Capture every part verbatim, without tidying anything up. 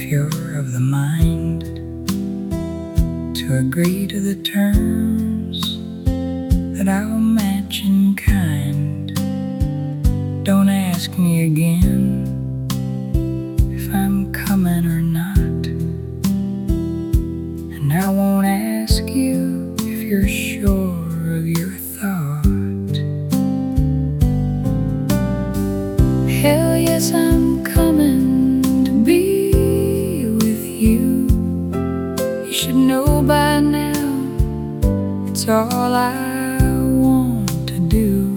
you're of the mind to agree to the terms that I'll match in kind. Don't ask me again if I'm coming or not, and I won't ask you if you're sure of your thought. Hell yes, I'm coming to be with you. You should know by now it's all I want to do.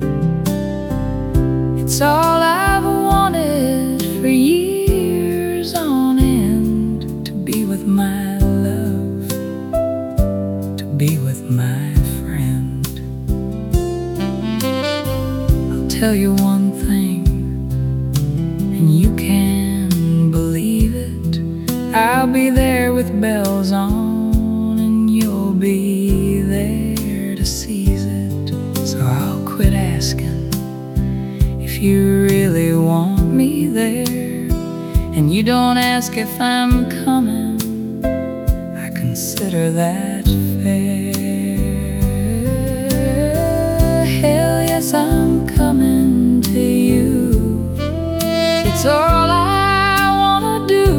It's all I've wanted for years on end, to be with my love, to be with my friend. I'll tell you one thing, and you can believe it. I'll be there with bells on, and you'll be there to seize it. So I'll quit asking if you really want me there, and you don't ask if I'm coming. I consider that fair. Hell yes, I'm coming to you. It's all I wanna do.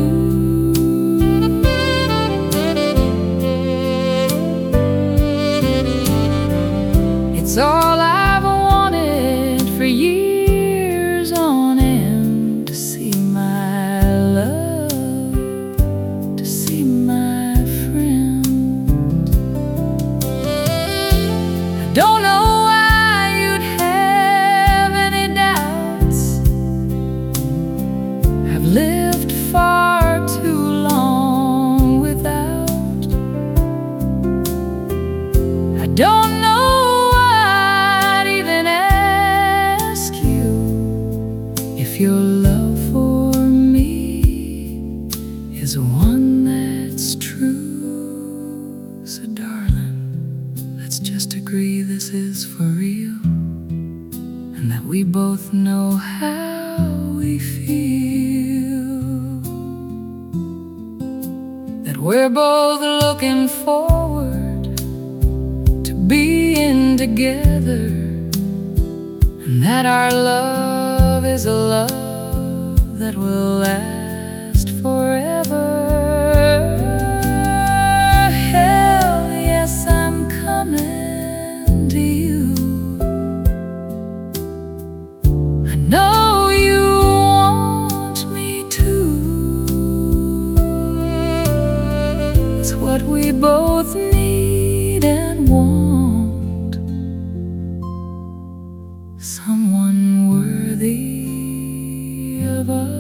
It's all I've wanted for years on end, to see my love, to see my friend. I don't know why you'd have any doubts. I've lived far too long without. I don't know I'd even ask you if your love for me is one that's true. So darling, let's just agree this is for real, and that we both know how we feel, that we're both looking forward to being together, and that our love is a love that will last forever. Hell yes, I'm coming to you. I know you want me to. It's what we both need and want, someone worthy of us.